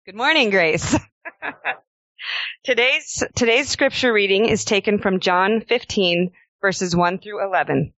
Good morning, Grace. Today's scripture reading is taken from John 15, verses 1 through 11.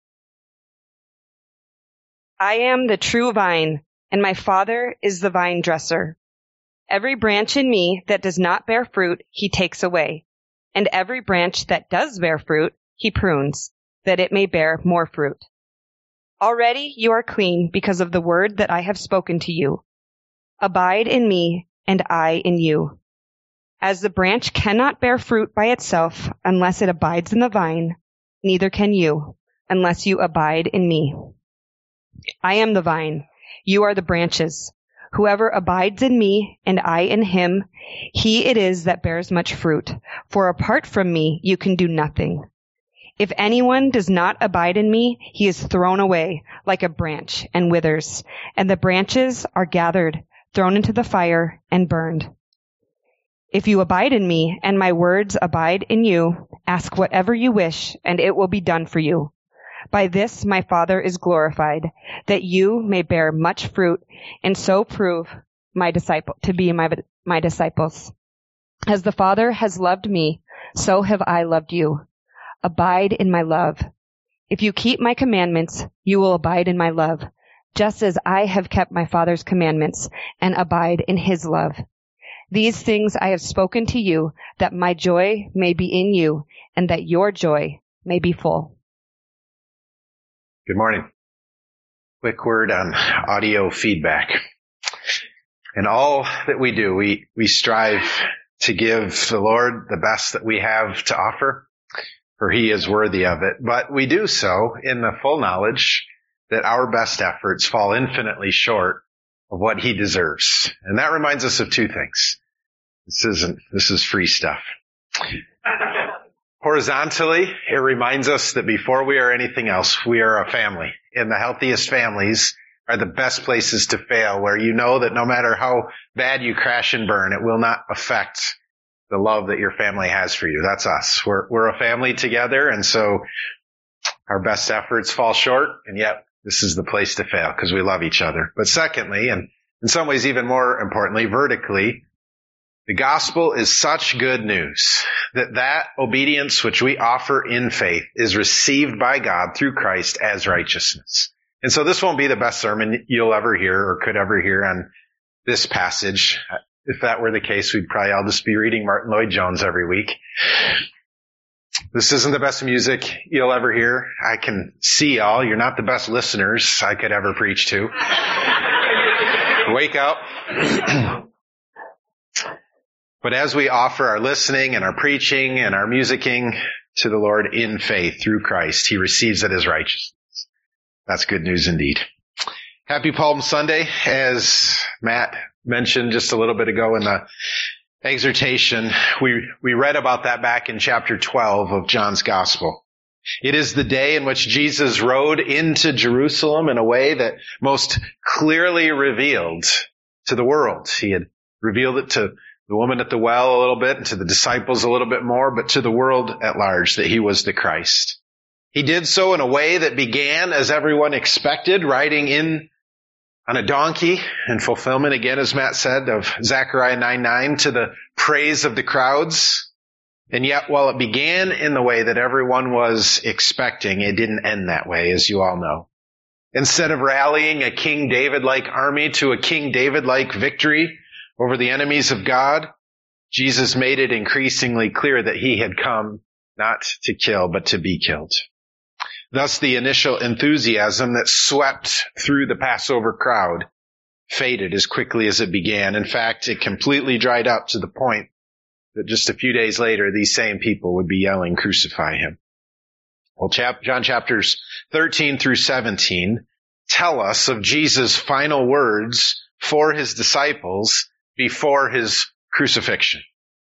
I am the true vine, and my Father is the vine dresser. Every branch in me that does not bear fruit, he takes away, and every branch that does bear fruit, he prunes, that it may bear more fruit. Already you are clean because of the word that I have spoken to you. Abide in me, and I in you. As the branch cannot bear fruit by itself unless it abides in the vine, neither can you unless you abide in me. I am the vine, you are the branches. Whoever abides in me and I in him, he it is that bears much fruit. For apart from me, you can do nothing. If anyone does not abide in me, he is thrown away like a branch and withers, and the branches are gathered, thrown into the fire, and burned. If you abide in me, and my words abide in you, ask whatever you wish, and it will be done for you. By this my Father is glorified, that you may bear much fruit, and so prove my disciples. As the Father has loved me, so have I loved you. Abide in my love. If you keep my commandments, you will abide in my love, just as I have kept my Father's commandments and abide in his love. These things I have spoken to you, that my joy may be in you, and that your joy may be full. Good morning. Quick word on audio feedback. In all that we do, we strive to give the Lord the best that we have to offer, for he is worthy of it. But we do so in the full knowledge that our best efforts fall infinitely short of what he deserves. And that reminds us of two things. This is free stuff. Horizontally, it reminds us that before we are anything else, we are a family. And the healthiest families are the best places to fail, where you know that no matter how bad you crash and burn, it will not affect the love that your family has for you. That's us. We're a family together, and so our best efforts fall short, and yet this is the place to fail because we love each other. But secondly, and in some ways even more importantly, vertically, the gospel is such good news that obedience which we offer in faith is received by God through Christ as righteousness. And so this won't be the best sermon you'll ever hear or could ever hear on this passage. If that were the case, we'd probably all just be reading Martin Lloyd-Jones every week. This isn't the best music you'll ever hear. I can see y'all. You're not the best listeners I could ever preach to. Wake up. But as we offer our listening and our preaching and our musicking to the Lord in faith through Christ, he receives it as righteousness. That's good news indeed. Happy Palm Sunday. As Matt mentioned just a little bit ago in the exhortation, we read about that back in chapter 12 of John's Gospel. It is the day in which Jesus rode into Jerusalem in a way that most clearly revealed to the world. He had revealed it to the woman at the well a little bit, and to the disciples a little bit more, but to the world at large, that he was the Christ. He did so in a way that began, as everyone expected, riding in on a donkey, in fulfillment, again, as Matt said, of Zechariah 9:9, to the praise of the crowds. And yet, while it began in the way that everyone was expecting, it didn't end that way, as you all know. Instead of rallying a King David-like army to a King David-like victory over the enemies of God, Jesus made it increasingly clear that he had come not to kill, but to be killed. Thus, the initial enthusiasm that swept through the Passover crowd faded as quickly as it began. In fact, it completely dried up to the point that just a few days later, these same people would be yelling, "Crucify him." Well, John chapters 13 through 17 tell us of Jesus' final words for his disciples before his crucifixion.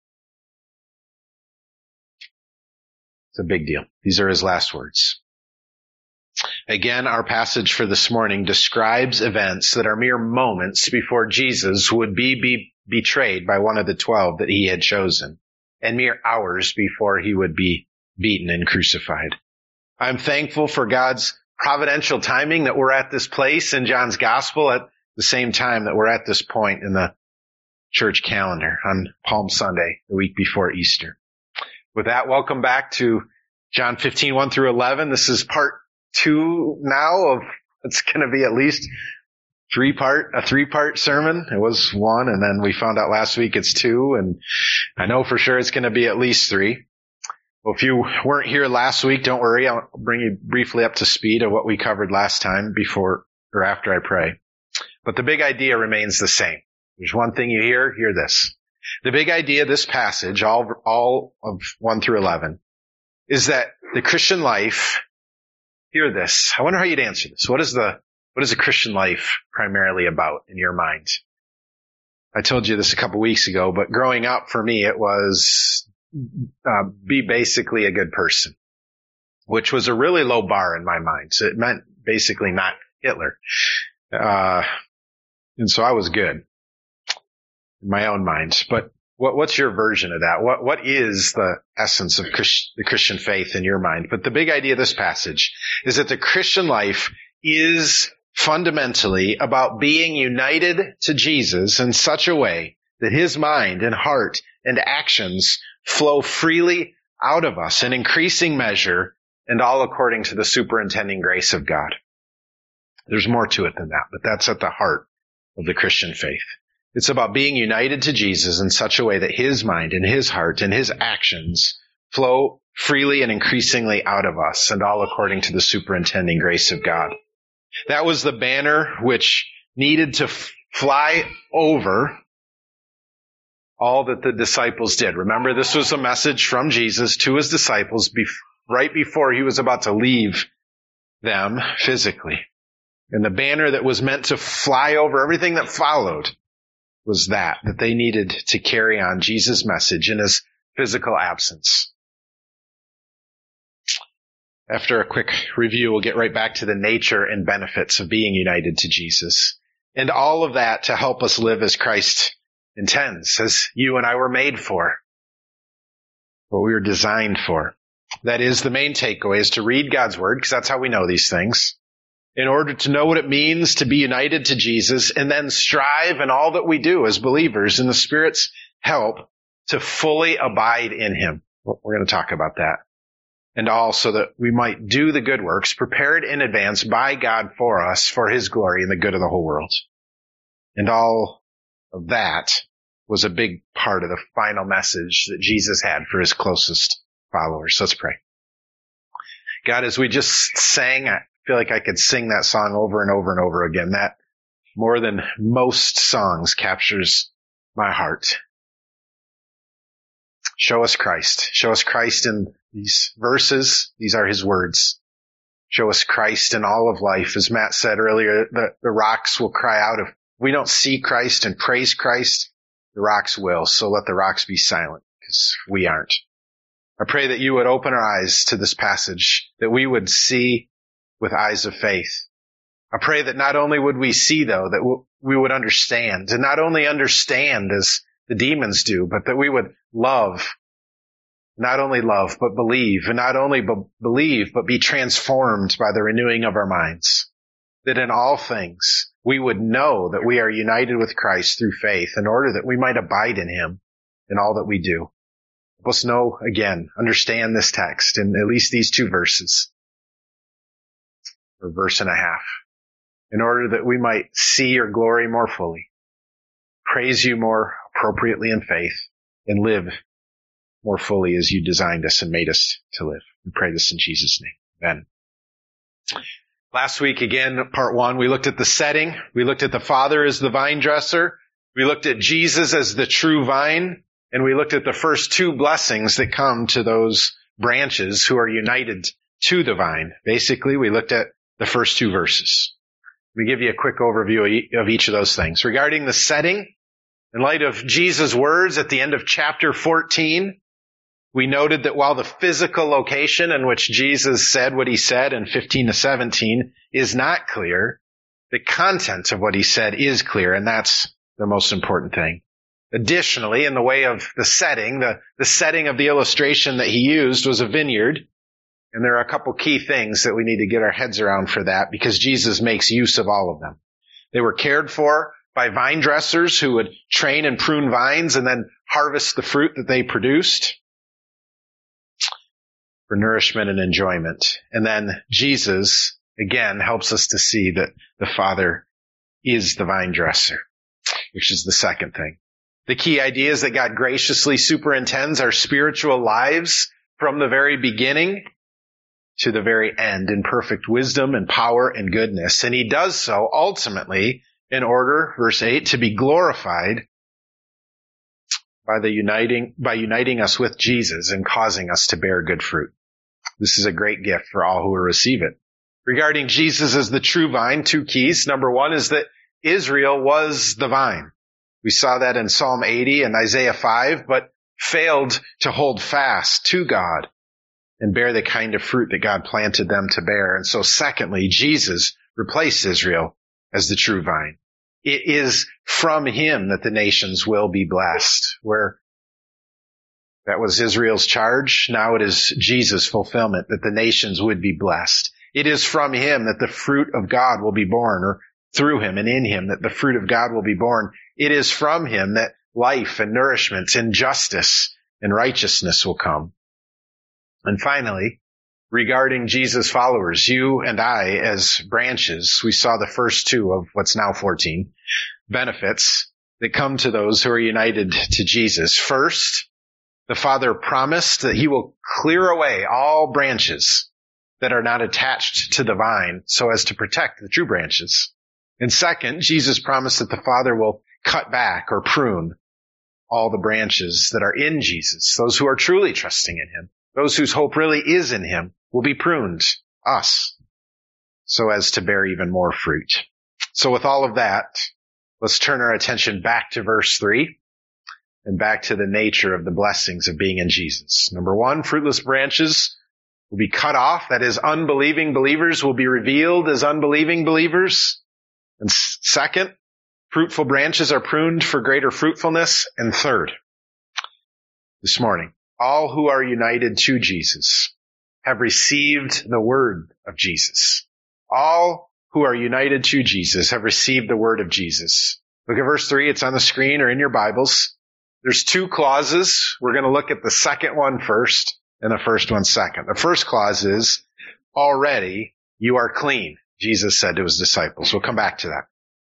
It's a big deal. These are his last words. Again, our passage for this morning describes events that are mere moments before Jesus would be betrayed by one of the 12 that he had chosen, and mere hours before he would be beaten and crucified. I'm thankful for God's providential timing that we're at this place in John's Gospel at the same time that we're at this point in the church calendar on Palm Sunday, the week before Easter. With that, welcome back to John 15, 1 through 11. This is part 2 now of, it's going to be at least a three-part sermon. It was 1, and then we found out last week it's 2, and I know for sure it's going to be at least 3. Well, if you weren't here last week, don't worry. I'll bring you briefly up to speed of what we covered last time before or after I pray. But the big idea remains the same. There's one thing you hear this. The big idea of this passage, all of 1 through 11, is that the Christian life, hear this. I wonder how you'd answer this. What is the Christian life primarily about in your mind? I told you this a couple weeks ago, but growing up for me, it was be basically a good person, which was a really low bar in my mind. So it meant basically not Hitler. And so I was good in my own mind. But what's your version of that? What is the essence of the Christian faith in your mind? But the big idea of this passage is that the Christian life is fundamentally about being united to Jesus in such a way that his mind and heart and actions flow freely out of us in increasing measure and all according to the superintending grace of God. There's more to it than that, but that's at the heart of the Christian faith. It's about being united to Jesus in such a way that his mind and his heart and his actions flow freely and increasingly out of us and all according to the superintending grace of God. That was the banner which needed to fly over all that the disciples did. Remember, this was a message from Jesus to his disciples right before he was about to leave them physically. And the banner that was meant to fly over everything that followed was that they needed to carry on Jesus' message in his physical absence. After a quick review, we'll get right back to the nature and benefits of being united to Jesus. And all of that to help us live as Christ intends, as you and I were made for, what we were designed for. That is, the main takeaway is to read God's Word, because that's how we know these things, in order to know what it means to be united to Jesus, and then strive in all that we do as believers in the Spirit's help to fully abide in him. We're going to talk about that. And also that we might do the good works prepared in advance by God for us, for his glory and the good of the whole world. And all of that was a big part of the final message that Jesus had for his closest followers. Let's pray. God, as we just sang, I feel like I could sing that song over and over and over again. That, more than most songs, captures my heart. Show us Christ. Show us Christ in these verses. These are his words. Show us Christ in all of life. As Matt said earlier, the rocks will cry out. If we don't see Christ and praise Christ, the rocks will. So let the rocks be silent, because we aren't. I pray that you would open our eyes to this passage, that we would see with eyes of faith. I pray that not only would we see, though, that we would understand, and not only understand as the demons do, but that we would love, not only love, but believe, and not only believe, but be transformed by the renewing of our minds. That in all things, we would know that we are united with Christ through faith in order that we might abide in him in all that we do. Help us know, again, understand this text in at least these 2 verses, or verse and a half, in order that we might see your glory more fully, praise you more appropriately in faith, and live more fully as you designed us and made us to live. We pray this in Jesus' name. Amen. Last week, again, part 1, we looked at the setting. We looked at the Father as the vine dresser. We looked at Jesus as the true vine. And we looked at the first 2 blessings that come to those branches who are united to the vine. Basically, we looked at the first 2 verses. Let me give you a quick overview of each of those things. Regarding the setting, in light of Jesus' words at the end of chapter 14, we noted that while the physical location in which Jesus said what he said in 15 to 17 is not clear, the content of what he said is clear, and that's the most important thing. Additionally, in the way of the setting, the setting of the illustration that he used was a vineyard. And there are a couple key things that we need to get our heads around for that, because Jesus makes use of all of them. They were cared for by vine dressers who would train and prune vines and then harvest the fruit that they produced for nourishment and enjoyment. And then Jesus, again, helps us to see that the Father is the vine dresser, which is the second thing. The key idea is that God graciously superintends our spiritual lives from the very beginning to the very end in perfect wisdom and power and goodness. And he does so ultimately in order, verse 8, to be glorified by uniting us with Jesus and causing us to bear good fruit. This is a great gift for all who will receive it. Regarding Jesus as the true vine, two keys. Number one is that Israel was the vine. We saw that in Psalm 80 and Isaiah 5, but failed to hold fast to God and bear the kind of fruit that God planted them to bear. And so secondly, Jesus replaced Israel as the true vine. It is from him that the nations will be blessed. Where that was Israel's charge, now it is Jesus' fulfillment that the nations would be blessed. It is from him that the fruit of God will be born, or through him and in him that the fruit of God will be born. It is from him that life and nourishment and justice and righteousness will come. And finally, regarding Jesus' followers, you and I as branches, we saw the first two of what's now 14 benefits that come to those who are united to Jesus. First, the Father promised that he will clear away all branches that are not attached to the vine so as to protect the true branches. And second, Jesus promised that the Father will cut back or prune all the branches that are in Jesus. Those who are truly trusting in him, those whose hope really is in him, will be pruned, us, so as to bear even more fruit. So with all of that, let's turn our attention back to verse 3 and back to the nature of the blessings of being in Jesus. Number one, fruitless branches will be cut off. That is, unbelieving believers will be revealed as unbelieving believers. And second, fruitful branches are pruned for greater fruitfulness. And third, this morning, all who are united to Jesus have received the word of Jesus. All who are united to Jesus have received the word of Jesus. Look at verse 3. It's on the screen or in your Bibles. There's two clauses. We're going to look at the second one first and the first one second. The first clause is, already you are clean, Jesus said to his disciples. We'll come back to that.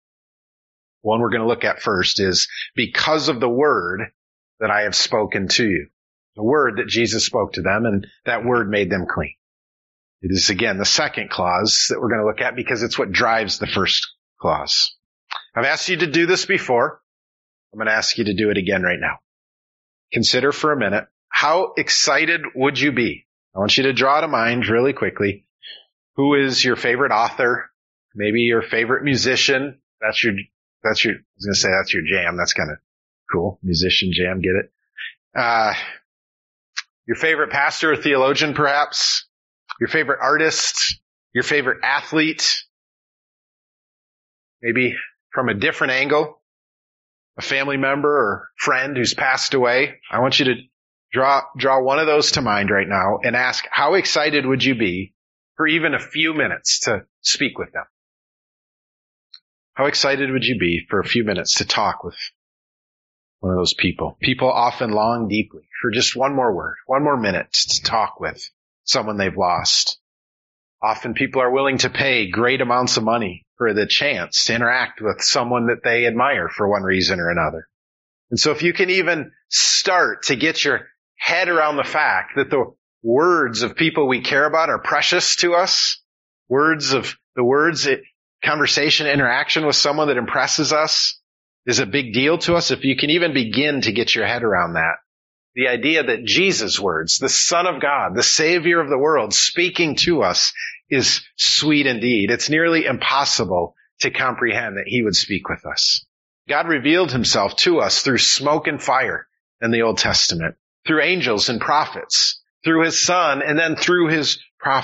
One we're going to look at first is, because of the word that I have spoken to you. The word that Jesus spoke to them, and that word made them clean. It is, again, the second clause that we're going to look at because it's what drives the first clause. I've asked you to do this before. I'm going to ask you to do it again right now. Consider for a minute, how excited would you be? I want you to draw to mind really quickly, who is your favorite author, maybe your favorite musician. That's your I was going to say that's your jam. That's kind of cool. Musician jam, get it? Your favorite pastor or theologian, perhaps? Your favorite artist? Your favorite athlete? Maybe from a different angle, a family member or friend who's passed away. I want you to draw one of those to mind right now and ask, how excited would you be for even a few minutes to speak with them? How excited would you be for a few minutes to talk with one of those people? People often long deeply for just one more word, one more minute to talk with someone they've lost. Often people are willing to pay great amounts of money for the chance to interact with someone that they admire for one reason or another. And so if you can even start to get your head around the fact that the words of people we care about are precious to us, conversation, interaction with someone that impresses us is a big deal to us. If you can even begin to get your head around that, the idea that Jesus' words, the Son of God, the Savior of the world, speaking to us is sweet indeed. It's nearly impossible to comprehend that he would speak with us. God revealed himself to us through smoke and fire in the Old Testament, through angels and prophets, through his Son, and then through his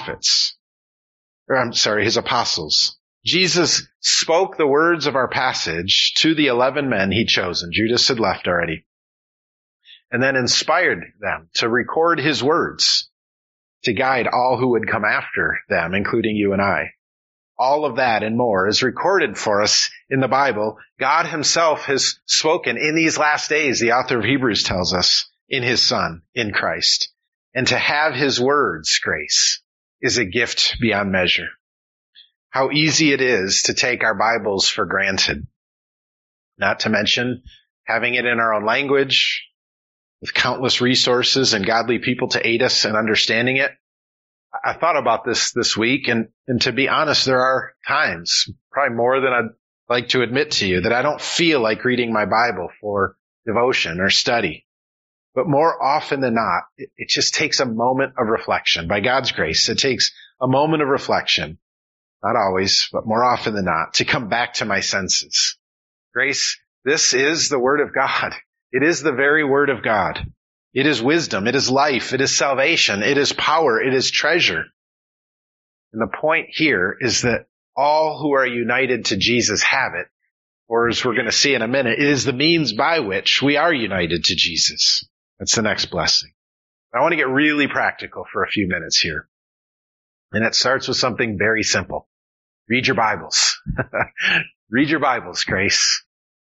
his apostles. Jesus spoke the words of our passage to the 11 men he'd chosen. Judas had left already. And then inspired them to record his words to guide all who would come after them, including you and I. all of that and more is recorded for us in the Bible. God himself has spoken in these last days, the author of Hebrews tells us, in his Son, in Christ. And to have his words, grace, is a gift beyond measure. How easy it is to take our Bibles for granted. Not to mention having it in our own language, with countless resources and godly people to aid us in understanding it. I thought about this week, and to be honest, there are times, probably more than I'd like to admit to you, that I don't feel like reading my Bible for devotion or study. But more often than not, it just takes a moment of reflection. By God's grace, it takes a moment of reflection, not always, but more often than not, to come back to my senses. Grace, this is the Word of God. It is the very Word of God. It is wisdom. It is life. It is salvation. It is power. It is treasure. And the point here is that all who are united to Jesus have it, or as we're going to see in a minute, it is the means by which we are united to Jesus. That's the next blessing. I want to get really practical for a few minutes here. And it starts with something very simple. Read your Bibles. Read your Bibles, Grace.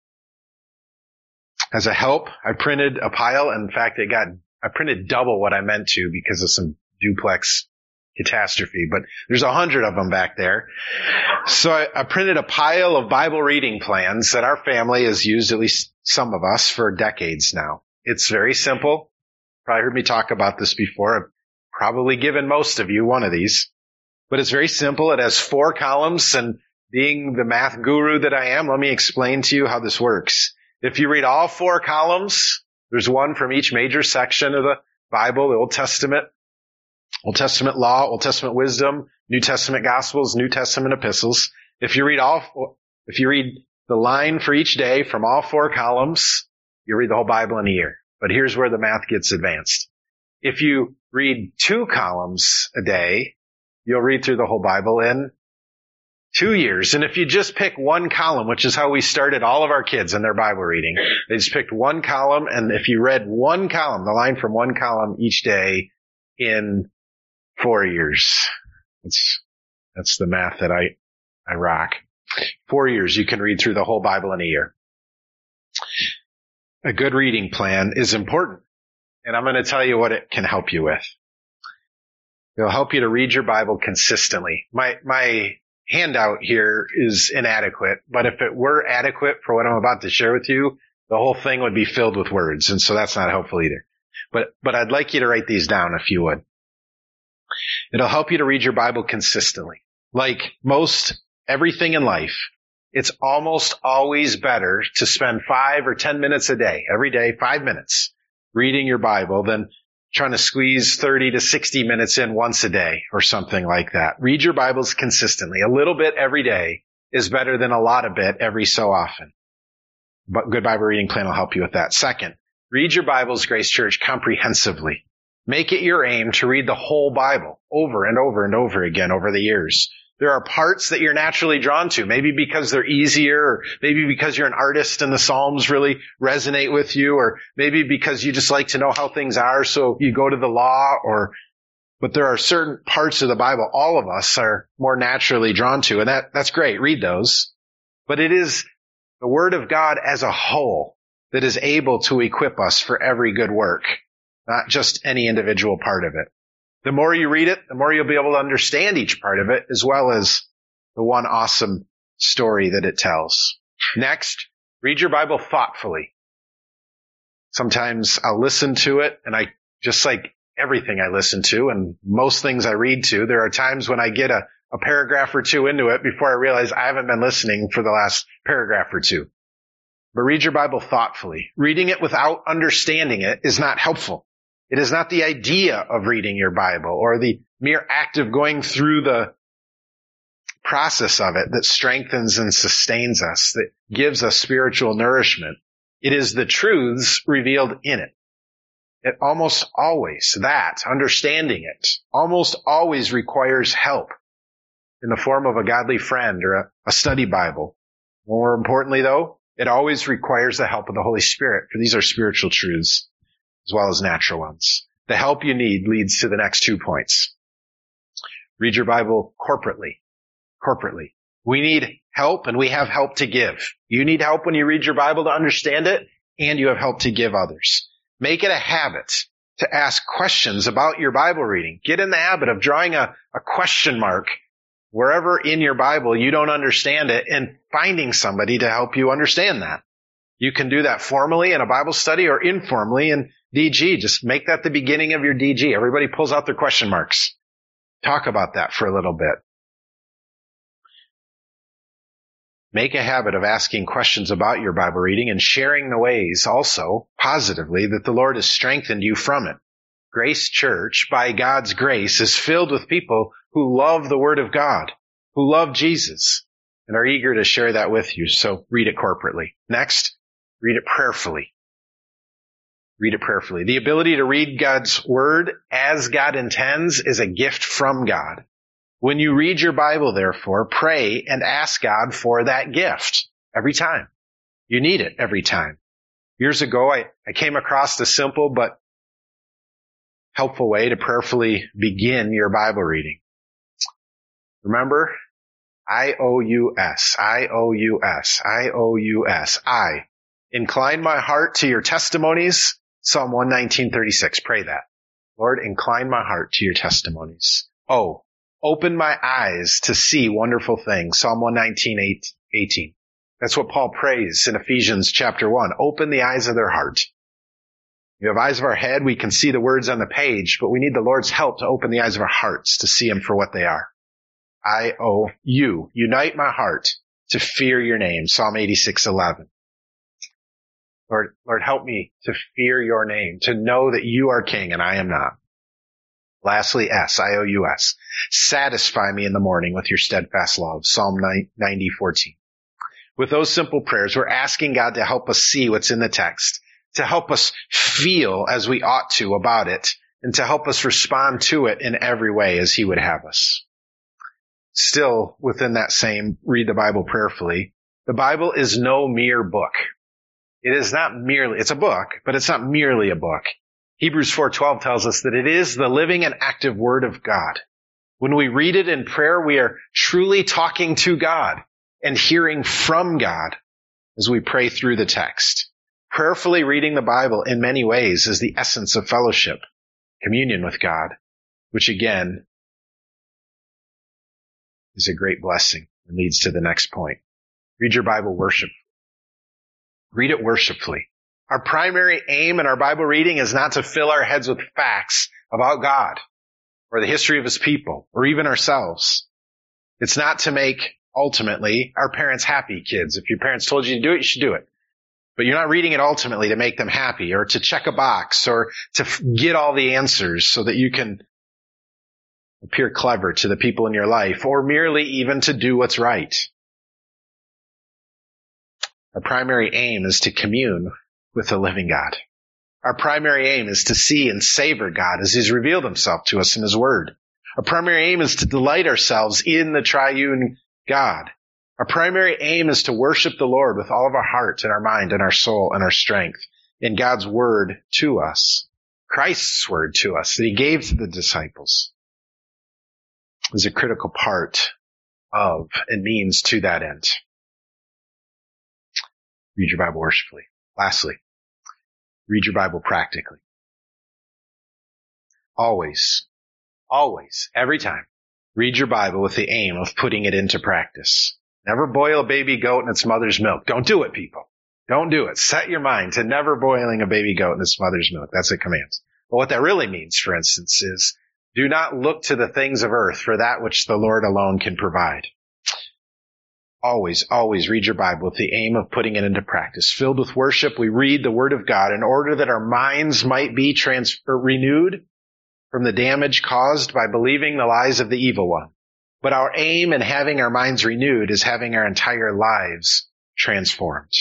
As a help, I printed a pile. In fact, I printed double what I meant to because of some duplex catastrophe, but there's 100 of them back there. So I printed a pile of Bible reading plans that our family has used, at least some of us, for decades now. It's very simple. Probably heard me talk about this before. I've probably given most of you one of these, but it's very simple. It has 4 columns, and being the math guru that I am, let me explain to you how this works. If you read all 4 columns, there's one from each major section of the Bible, the Old Testament law, Old Testament wisdom, New Testament gospels, New Testament epistles. If you read the line for each day from all 4 columns, you read the whole Bible in a year. But here's where the math gets advanced. If you read 2 columns a day, you'll read through the whole Bible in 2 years. And if you just pick one column, which is how we started all of our kids in their Bible reading, they just picked one column, and if you read one column, the line from one column each day in 4 years, that's the math that I rock. 4 years, you can read through the whole Bible in a year. A good reading plan is important, and I'm going to tell you what it can help you with. It'll help you to read your Bible consistently. My handout here is inadequate, but if it were adequate for what I'm about to share with you, the whole thing would be filled with words, and so that's not helpful either. But I'd like you to write these down if you would. It'll help you to read your Bible consistently. Like most everything in life, it's almost always better to spend 5 or 10 minutes a day, every day, 5 minutes, reading your Bible than trying to squeeze 30 to 60 minutes in once a day or something like that. Read your Bibles consistently. A little bit every day is better than a lot of bit every so often. But good Bible reading plan will help you with that. Second, read your Bibles, Grace Church, comprehensively. Make it your aim to read the whole Bible over and over and over again over the years. There are parts that you're naturally drawn to, maybe because they're easier, or maybe because you're an artist and the Psalms really resonate with you, or maybe because you just like to know how things are, so you go to the law, but there are certain parts of the Bible all of us are more naturally drawn to, and that's great. Read those. But it is the Word of God as a whole that is able to equip us for every good work, not just any individual part of it. The more you read it, the more you'll be able to understand each part of it, as well as the one awesome story that it tells. Next, read your Bible thoughtfully. Sometimes I'll listen to it, and just like everything I listen to, and most things I read to, there are times when I get a paragraph or two into it before I realize I haven't been listening for the last paragraph or two. But read your Bible thoughtfully. Reading it without understanding it is not helpful. It is not the idea of reading your Bible or the mere act of going through the process of it that strengthens and sustains us, that gives us spiritual nourishment. It is the truths revealed in it. It almost always, understanding it, almost always requires help in the form of a godly friend or a study Bible. More importantly, though, it always requires the help of the Holy Spirit, for these are spiritual truths as well as natural ones. The help you need leads to the next 2 points. Read your Bible corporately. corporately. We need help, and we have help to give. You need help when you read your Bible to understand it, and you have help to give others. Make it a habit to ask questions about your Bible reading. Get in the habit of drawing a question mark wherever in your Bible you don't understand it and finding somebody to help you understand that. You can do that formally in a Bible study or informally in DG. Just make that the beginning of your DG. Everybody pulls out their question marks. Talk about that for a little bit. Make a habit of asking questions about your Bible reading and sharing the ways also positively that the Lord has strengthened you from it. Grace Church, by God's grace, is filled with people who love the Word of God, who love Jesus, and are eager to share that with you. So read it corporately. Next, read it prayerfully. Read it prayerfully. The ability to read God's Word as God intends is a gift from God. When you read your Bible, therefore, pray and ask God for that gift every time. You need it every time. Years ago, I came across a simple but helpful way to prayerfully begin your Bible reading. Remember? I-O-U-S, I-O-U-S, I-O-U-S. I incline my heart to your testimonies. Psalm 119:36. Pray that. Lord, incline my heart to your testimonies. O, open my eyes to see wonderful things. Psalm 119:18. That's what Paul prays in Ephesians chapter 1. Open the eyes of their heart. We have eyes of our head. We can see the words on the page, but we need the Lord's help to open the eyes of our hearts to see them for what they are. I-O-U. Unite my heart to fear your name. Psalm 86:11. Lord, help me to fear your name, to know that you are king and I am not. Lastly, S, I-O-U-S. Satisfy me in the morning with your steadfast love. Psalm 90:14. With those simple prayers, we're asking God to help us see what's in the text, to help us feel as we ought to about it, and to help us respond to it in every way as he would have us. Still, within that same read the Bible prayerfully, the Bible is no mere book. It is not merely, it's a book, but it's not merely a book. Hebrews 4:12 tells us that it is the living and active Word of God. When we read it in prayer, we are truly talking to God and hearing from God as we pray through the text. Prayerfully reading the Bible in many ways is the essence of fellowship, communion with God, which again is a great blessing and leads to the next point. Read your Bible worshipfully. Read it worshipfully. Our primary aim in our Bible reading is not to fill our heads with facts about God or the history of his people or even ourselves. It's not to make, ultimately, our parents happy, kids. If your parents told you to do it, you should do it. But you're not reading it ultimately to make them happy or to check a box or to get all the answers so that you can appear clever to the people in your life or merely even to do what's right. Our primary aim is to commune with the living God. Our primary aim is to see and savor God as he's revealed himself to us in his word. Our primary aim is to delight ourselves in the triune God. Our primary aim is to worship the Lord with all of our heart and our mind and our soul and our strength in God's word to us, Christ's word to us that he gave to the disciples is a critical part of and means to that end. Read your Bible worshipfully. Lastly, read your Bible practically. Always, every time, read your Bible with the aim of putting it into practice. Never boil a baby goat in its mother's milk. Don't do it, people. Don't do it. Set your mind to never boiling a baby goat in its mother's milk. That's a command. But what that really means, for instance, is do not look to the things of earth for that which the Lord alone can provide. Always read your Bible with the aim of putting it into practice. Filled with worship, we read the Word of God in order that our minds might be renewed from the damage caused by believing the lies of the evil one. But our aim in having our minds renewed is having our entire lives transformed.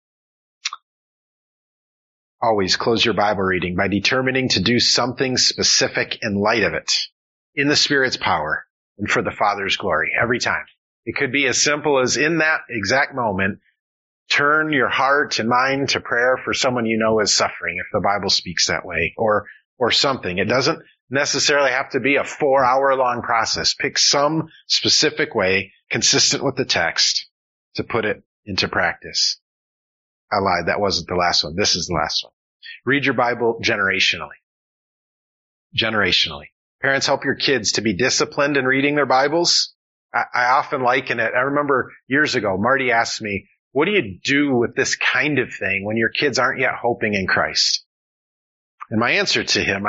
Always close your Bible reading by determining to do something specific in light of it, in the Spirit's power, and for the Father's glory, every time. It could be as simple as in that exact moment, turn your heart and mind to prayer for someone you know is suffering, if the Bible speaks that way, or something. It doesn't necessarily have to be a 4-hour long process. Pick some specific way consistent with the text, to put it into practice. I lied. That wasn't the last one. This is the last one. Read your Bible generationally. Generationally. Parents, help your kids to be disciplined in reading their Bibles. I often liken it. I remember years ago, Marty asked me, what do you do with this kind of thing when your kids aren't yet hoping in Christ? And my answer to him,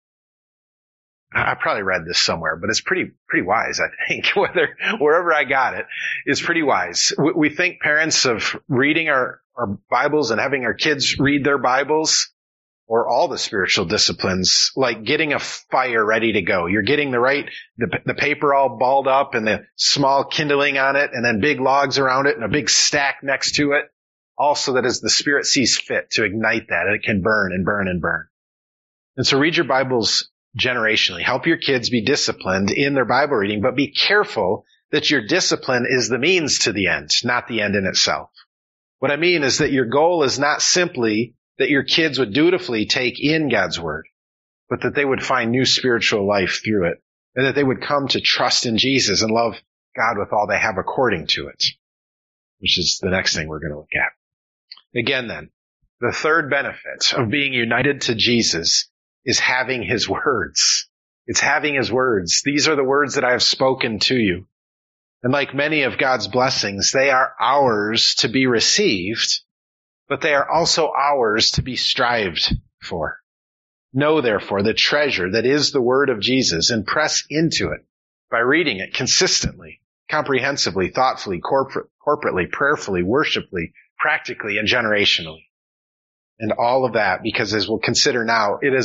I probably read this somewhere, but it's pretty wise, I think. Wherever I got it, is pretty wise. We think parents of reading our Bibles and having our kids read their Bibles, or all the spiritual disciplines, like getting a fire ready to go. You're getting the paper all balled up and the small kindling on it, and then big logs around it and a big stack next to it, also that as the Spirit sees fit to ignite that, it can burn and burn and burn. And so read your Bibles generationally. Help your kids be disciplined in their Bible reading, but be careful that your discipline is the means to the end, not the end in itself. What I mean is that your goal is not simply that your kids would dutifully take in God's Word, but that they would find new spiritual life through it, and that they would come to trust in Jesus and love God with all they have according to it, which is the next thing we're going to look at. Again then, the third benefit of being united to Jesus is having His words. It's having His words. These are the words that I have spoken to you. And like many of God's blessings, they are ours to be received, but they are also ours to be strived for. Know, therefore, the treasure that is the word of Jesus, and press into it by reading it consistently, comprehensively, thoughtfully, corporately, prayerfully, worshipfully, practically, and generationally. And all of that, because as we'll consider now, it's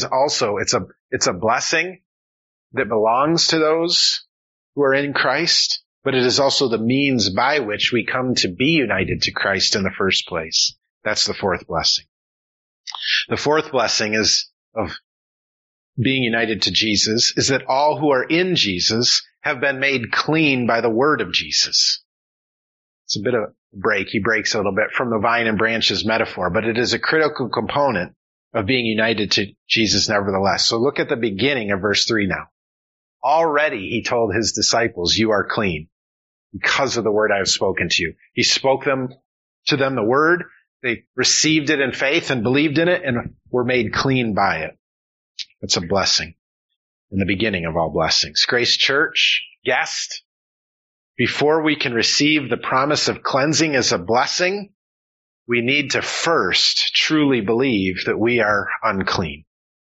a blessing that belongs to those who are in Christ, but it is also the means by which we come to be united to Christ in the first place. That's the fourth blessing. The fourth blessing of being united to Jesus is that all who are in Jesus have been made clean by the word of Jesus. It's a bit of a break. He breaks a little bit from the vine and branches metaphor, but it is a critical component of being united to Jesus nevertheless. So look at the beginning of verse 3 now. Already he told his disciples, you are clean because of the word I have spoken to you. He spoke to them the word. They received it in faith and believed in it and were made clean by it. It's a blessing in the beginning of all blessings. Grace Church, guest, before we can receive the promise of cleansing as a blessing, we need to first truly believe that we are unclean.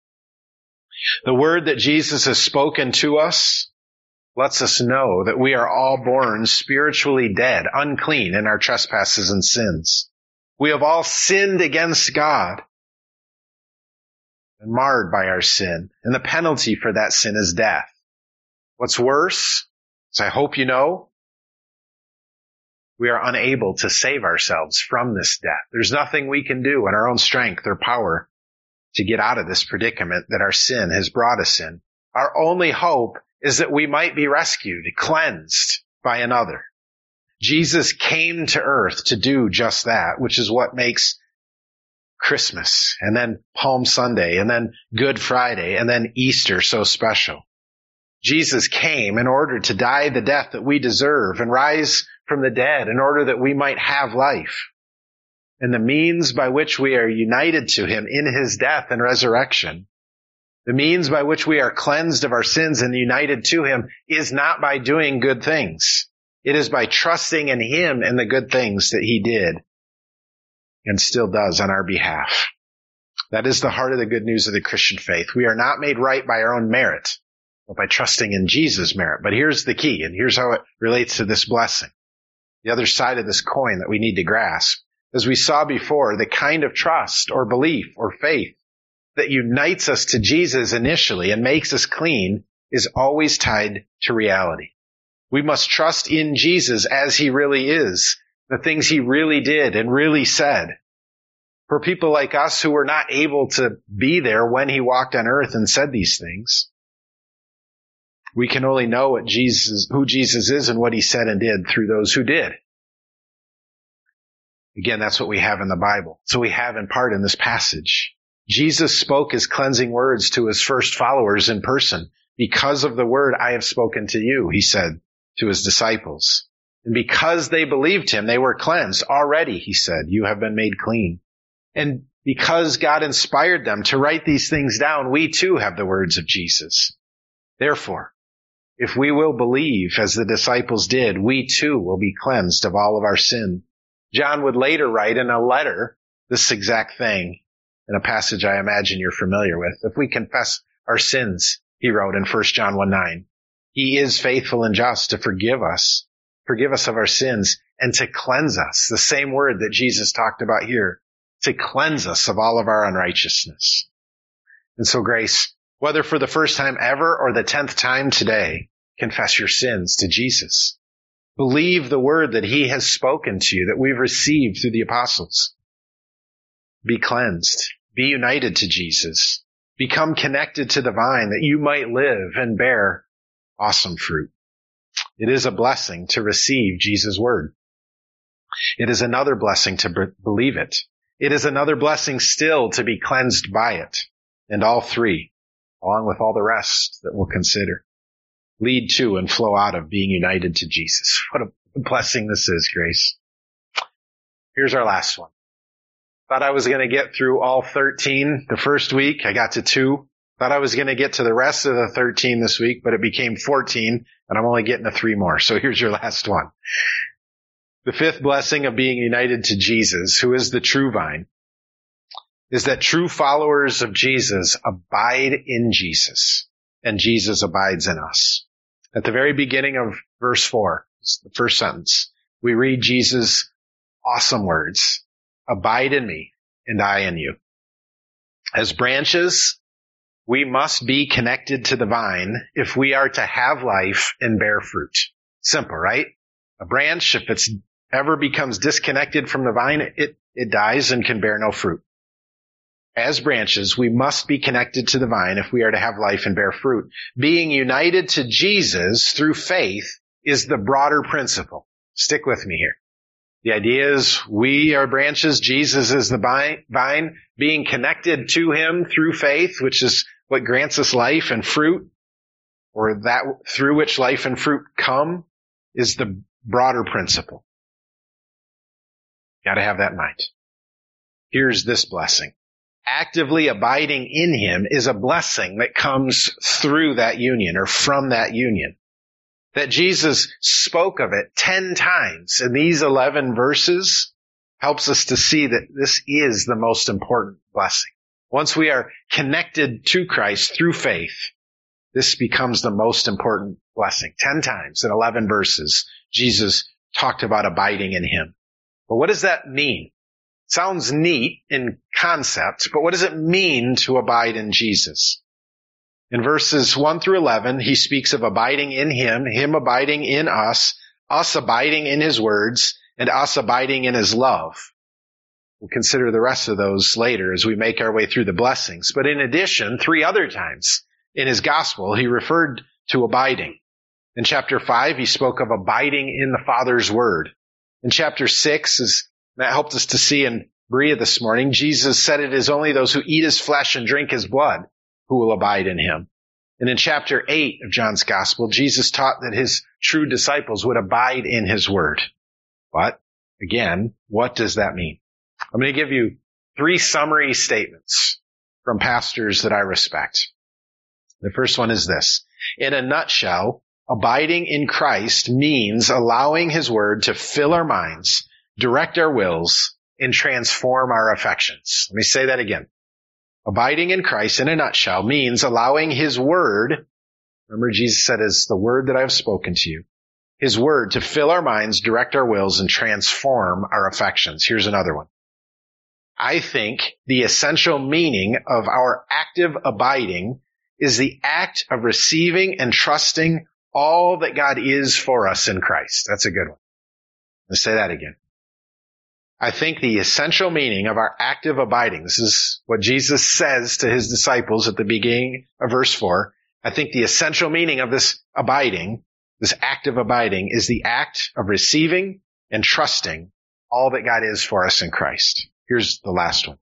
The word that Jesus has spoken to us lets us know that we are all born spiritually dead, unclean in our trespasses and sins. We have all sinned against God and marred by our sin, and the penalty for that sin is death. What's worse, as I hope you know, we are unable to save ourselves from this death. There's nothing we can do in our own strength or power to get out of this predicament that our sin has brought us in. Our only hope is that we might be rescued, cleansed by another. Jesus came to earth to do just that, which is what makes Christmas and then Palm Sunday and then Good Friday and then Easter so special. Jesus came in order to die the death that we deserve and rise from the dead in order that we might have life. And the means by which we are united to him in his death and resurrection, the means by which we are cleansed of our sins and united to him, is not by doing good things. It is by trusting in him and the good things that he did and still does on our behalf. That is the heart of the good news of the Christian faith. We are not made right by our own merit, but by trusting in Jesus' merit. But here's the key, and here's how it relates to this blessing. The other side of this coin that we need to grasp. As we saw before, the kind of trust or belief or faith that unites us to Jesus initially and makes us clean is always tied to reality. We must trust in Jesus as he really is, the things he really did and really said. For people like us who were not able to be there when he walked on earth and said these things, we can only know who Jesus is and what he said and did through those who did. Again, that's what we have in the Bible. So we have in part in this passage. Jesus spoke his cleansing words to his first followers in person. Because of the word I have spoken to you, he said to his disciples. And because they believed him, they were cleansed. Already, he said, you have been made clean. And because God inspired them to write these things down, we too have the words of Jesus. Therefore, if we will believe as the disciples did, we too will be cleansed of all of our sin. John would later write in a letter this exact thing in a passage I imagine you're familiar with. If we confess our sins, he wrote in 1 John 1:9, he is faithful and just to forgive us of our sins and to cleanse us. The same word that Jesus talked about here, to cleanse us of all of our unrighteousness. And so, Grace, whether for the first time ever or the 10th time today, confess your sins to Jesus. Believe the word that he has spoken to you, that we've received through the apostles. Be cleansed. Be united to Jesus. Become connected to the vine that you might live and bear awesome fruit. It is a blessing to receive Jesus' word. It is another blessing to believe it. It is another blessing still to be cleansed by it. And all three, along with all the rest that we'll consider, lead to and flow out of being united to Jesus. What a blessing this is, Grace. Here's our last one. Thought I was going to get through all 13 the first week. I got to 2. Thought I was going to get to the rest of the 13 this week, but it became 14, and I'm only getting to 3 more. So here's your last one. The 5th blessing of being united to Jesus, who is the true vine, is that true followers of Jesus abide in Jesus, and Jesus abides in us. At the very beginning of verse 4, the first sentence, we read Jesus' awesome words, abide in me, and I in you. As branches, we must be connected to the vine if we are to have life and bear fruit. Simple, right? A branch, if it's ever becomes disconnected from the vine, it dies and can bear no fruit. As branches, we must be connected to the vine if we are to have life and bear fruit. Being united to Jesus through faith is the broader principle. Stick with me here. The idea is we are branches, Jesus is the vine, being connected to him through faith, which is what grants us life and fruit, or that through which life and fruit come, is the broader principle. Got to have that in mind. Here's this blessing. Actively abiding in him is a blessing that comes through that union or from that union. That Jesus spoke of it 10 times in these 11 verses helps us to see that this is the most important blessing. Once we are connected to Christ through faith, this becomes the most important blessing. 10 times in 11 verses, Jesus talked about abiding in him. But what does that mean? Sounds neat in concept, but what does it mean to abide in Jesus? In verses 1 through 11, he speaks of abiding in him, him abiding in us abiding in his words, and us abiding in his love. We'll consider the rest of those later as we make our way through the blessings. But in addition, 3 other times in his gospel, he referred to abiding. In chapter 5, he spoke of abiding in the Father's word. In chapter 6, as Matt helped us to see in Berea this morning, Jesus said it is only those who eat his flesh and drink his blood who will abide in him. And in chapter 8 of John's gospel, Jesus taught that his true disciples would abide in his word. But, again, what does that mean? I'm going to give you 3 summary statements from pastors that I respect. The first one is this. In a nutshell, abiding in Christ means allowing his word to fill our minds, direct our wills, and transform our affections. Let me say that again. Abiding in Christ, in a nutshell, means allowing his word, remember Jesus said, is the word that I have spoken to you, his word to fill our minds, direct our wills, and transform our affections. Here's another one. I think the essential meaning of our active abiding is the act of receiving and trusting all that God is for us in Christ. That's a good one. Let's say that again. I think the essential meaning of our active abiding, this is what Jesus says to his disciples at the beginning of verse 4. I think the essential meaning of this abiding, this active abiding, is the act of receiving and trusting all that God is for us in Christ. Here's the last one.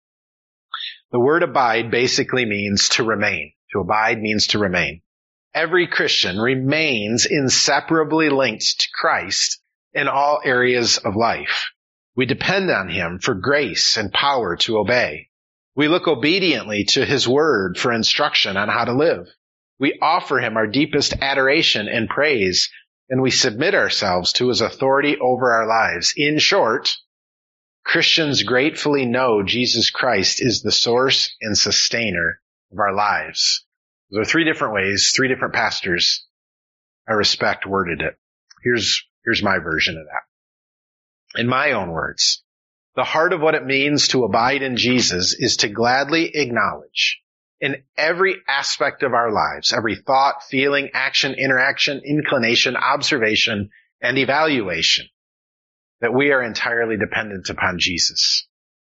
The word abide basically means to remain. To abide means to remain. Every Christian remains inseparably linked to Christ in all areas of life. We depend on him for grace and power to obey. We look obediently to his word for instruction on how to live. We offer him our deepest adoration and praise, and we submit ourselves to his authority over our lives. In short, Christians gratefully know Jesus Christ is the source and sustainer of our lives. There are three different ways, three different pastors I respect worded it. Here's my version of that. In my own words, the heart of what it means to abide in Jesus is to gladly acknowledge in every aspect of our lives, every thought, feeling, action, interaction, inclination, observation, and evaluation, that we are entirely dependent upon Jesus.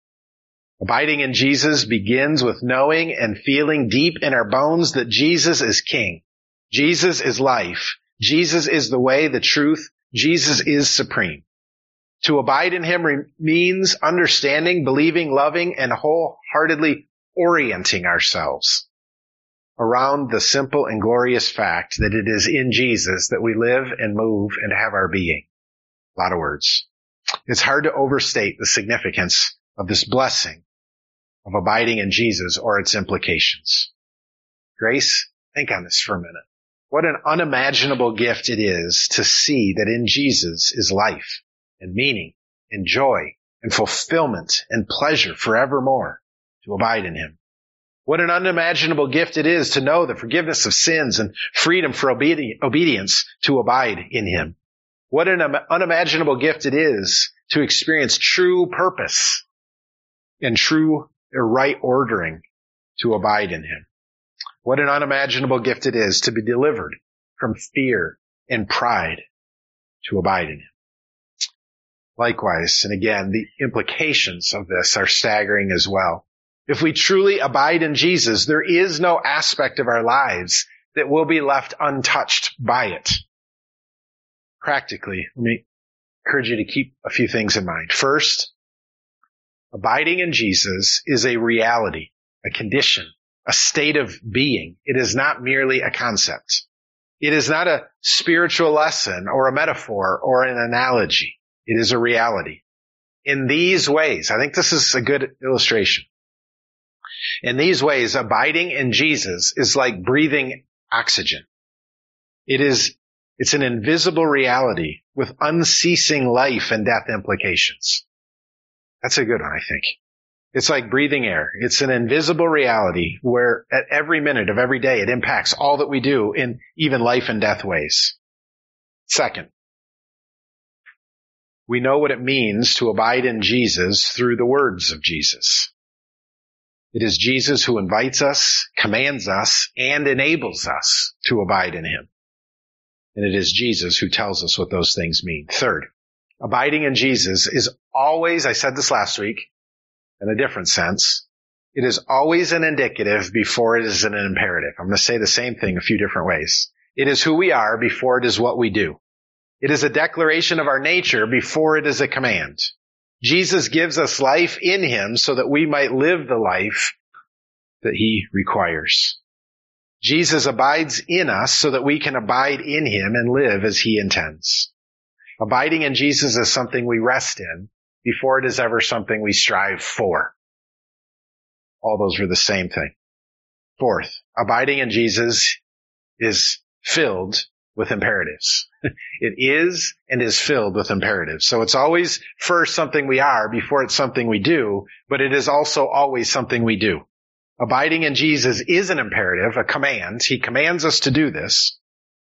Abiding in Jesus begins with knowing and feeling deep in our bones that Jesus is King. Jesus is life. Jesus is the way, the truth. Jesus is supreme. To abide in him means understanding, believing, loving, and wholeheartedly orienting ourselves around the simple and glorious fact that it is in Jesus that we live and move and have our being. A lot of words. It's hard to overstate the significance of this blessing of abiding in Jesus or its implications. Grace, think on this for a minute. What an unimaginable gift it is to see that in Jesus is life and meaning and joy and fulfillment and pleasure forevermore, to abide in him. What an unimaginable gift it is to know the forgiveness of sins and freedom for obedience, to abide in him. What an unimaginable gift it is to experience true purpose and true right ordering, to abide in him. What an unimaginable gift it is to be delivered from fear and pride, to abide in him. Likewise, and again, the implications of this are staggering as well. If we truly abide in Jesus, there is no aspect of our lives that will be left untouched by it. Practically, let me encourage you to keep a few things in mind. First, abiding in Jesus is a reality, a condition, a state of being. It is not merely a concept. It is not a spiritual lesson or a metaphor or an analogy. It is a reality. In these ways, I think this is a good illustration. In these ways, abiding in Jesus is like breathing oxygen. It's an invisible reality with unceasing life and death implications. That's a good one, I think. It's like breathing air. It's an invisible reality where at every minute of every day it impacts all that we do in even life and death ways. Second, we know what it means to abide in Jesus through the words of Jesus. It is Jesus who invites us, commands us, and enables us to abide in him. And it is Jesus who tells us what those things mean. Third, abiding in Jesus is always, I said this last week, in a different sense, it is always an indicative before it is an imperative. I'm going to say the same thing a few different ways. It is who we are before it is what we do. It is a declaration of our nature before it is a command. Jesus gives us life in him so that we might live the life that he requires. Jesus abides in us so that we can abide in him and live as he intends. Abiding in Jesus is something we rest in before it is ever something we strive for. All those are the same thing. Fourth, abiding in Jesus is filled with imperatives. It is and is filled with imperatives. So it's always first something we are before it's something we do, but it is also always something we do. Abiding in Jesus is an imperative, a command. He commands us to do this.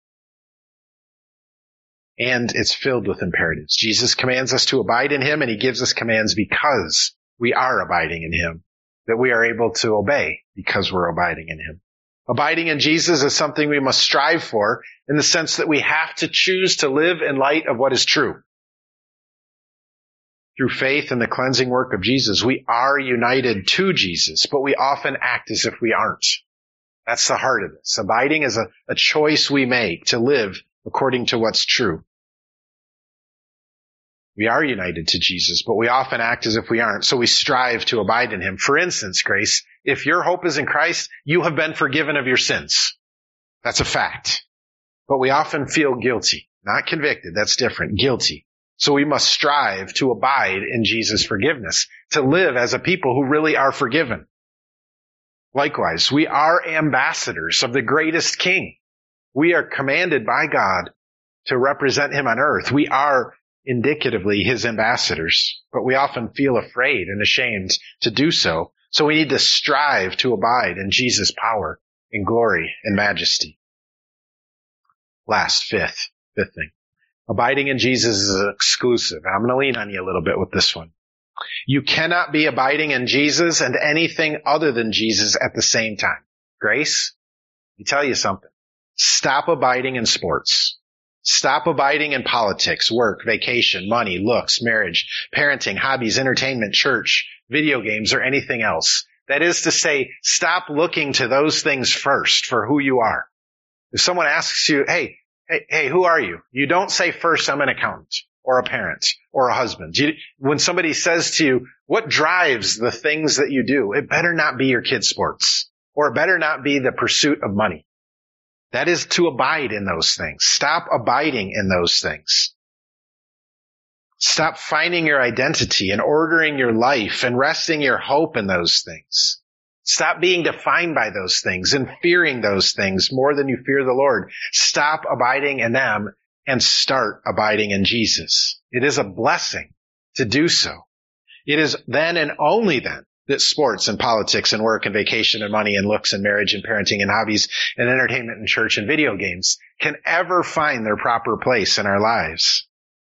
And it's filled with imperatives. Jesus commands us to abide in him, and he gives us commands because we are abiding in him, that we are able to obey because we're abiding in him. Abiding in Jesus is something we must strive for in the sense that we have to choose to live in light of what is true. Through faith in the cleansing work of Jesus, we are united to Jesus, but we often act as if we aren't. That's the heart of this. Abiding is a choice we make to live according to what's true. We are united to Jesus, but we often act as if we aren't, so we strive to abide in him. For instance, Grace, if your hope is in Christ, you have been forgiven of your sins. That's a fact. But we often feel guilty, not convicted, that's different, guilty, So we must strive to abide in Jesus' forgiveness, to live as a people who really are forgiven. Likewise, we are ambassadors of the greatest King. We are commanded by God to represent him on earth. We are indicatively his ambassadors, but we often feel afraid and ashamed to do so. So we need to strive to abide in Jesus' power and glory and majesty. Last, fifth thing. Abiding in Jesus is exclusive. I'm going to lean on you a little bit with this one. You cannot be abiding in Jesus and anything other than Jesus at the same time. Grace, let me tell you something. Stop abiding in sports. Stop abiding in politics, work, vacation, money, looks, marriage, parenting, hobbies, entertainment, church, video games, or anything else. That is to say, stop looking to those things first for who you are. If someone asks you, hey, who are you? You don't say first, I'm an accountant or a parent or a husband. When somebody says to you, what drives the things that you do? It better not be your kids' sports, or it better not be the pursuit of money. That is to abide in those things. Stop abiding in those things. Stop finding your identity and ordering your life and resting your hope in those things. Stop being defined by those things and fearing those things more than you fear the Lord. Stop abiding in them and start abiding in Jesus. It is a blessing to do so. It is then and only then that sports and politics and work and vacation and money and looks and marriage and parenting and hobbies and entertainment and church and video games can ever find their proper place in our lives.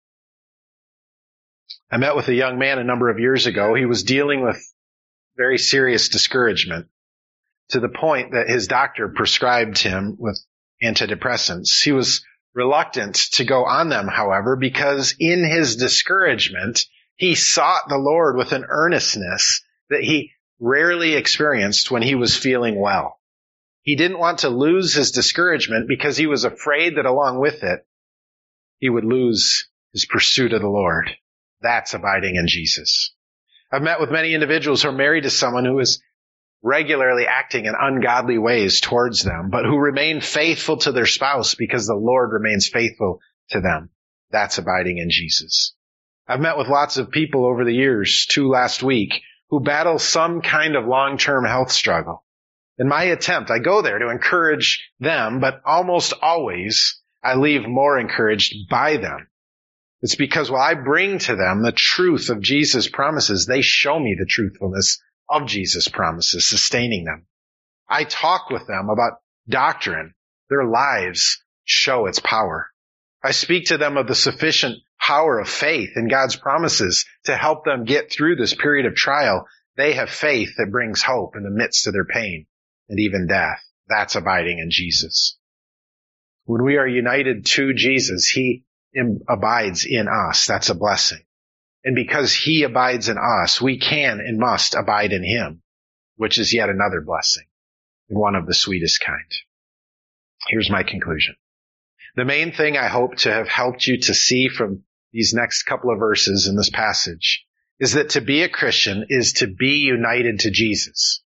I met with a young man a number of years ago. He was dealing with very serious discouragement to the point that his doctor prescribed him with antidepressants. He was reluctant to go on them, however, because in his discouragement, he sought the Lord with an earnestness that he rarely experienced when he was feeling well. He didn't want to lose his discouragement because he was afraid that along with it, he would lose his pursuit of the Lord. That's abiding in Jesus. I've met with many individuals who are married to someone who is regularly acting in ungodly ways towards them, but who remain faithful to their spouse because the Lord remains faithful to them. That's abiding in Jesus. I've met with lots of people over the years, 2 last week, who battle some kind of long-term health struggle. In my attempt, I go there to encourage them, but almost always I leave more encouraged by them. It's because while I bring to them the truth of Jesus' promises, they show me the truthfulness of Jesus' promises, sustaining them. I talk with them about doctrine. Their lives show its power. I speak to them of the sufficient power of faith in God's promises to help them get through this period of trial. They have faith that brings hope in the midst of their pain and even death. That's abiding in Jesus. When we are united to Jesus, he abides in us. That's a blessing. And because he abides in us, we can and must abide in him, which is yet another blessing, and one of the sweetest kind. Here's my conclusion. The main thing I hope to have helped you to see from these next couple of verses in this passage is that to be a Christian is to be united to Jesus.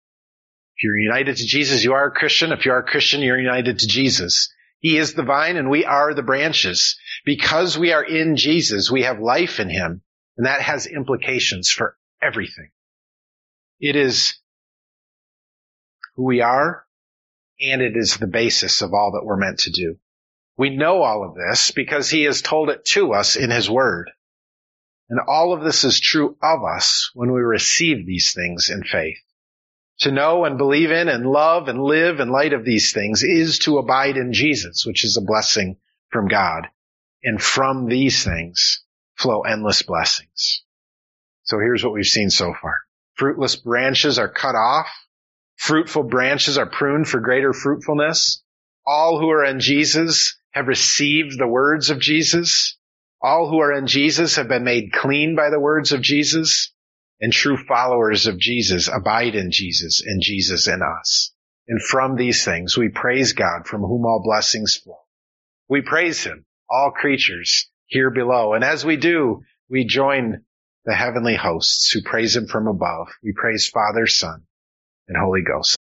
If you're united to Jesus, you are a Christian. If you are a Christian, you're united to Jesus. He is the vine and we are the branches. Because we are in Jesus, we have life in him, and that has implications for everything. It is who we are, and it is the basis of all that we're meant to do. We know all of this because he has told it to us in his word. And all of this is true of us when we receive these things in faith. To know and believe in and love and live in light of these things is to abide in Jesus, which is a blessing from God. And from these things flow endless blessings. So here's what we've seen so far. Fruitless branches are cut off. Fruitful branches are pruned for greater fruitfulness. All who are in Jesus have received the words of Jesus. All who are in Jesus have been made clean by the words of Jesus. And true followers of Jesus abide in Jesus and Jesus in us. And from these things we praise God, from whom all blessings flow. We praise him, all creatures here below. And as we do, we join the heavenly hosts who praise him from above. We praise Father, Son, and Holy Ghost.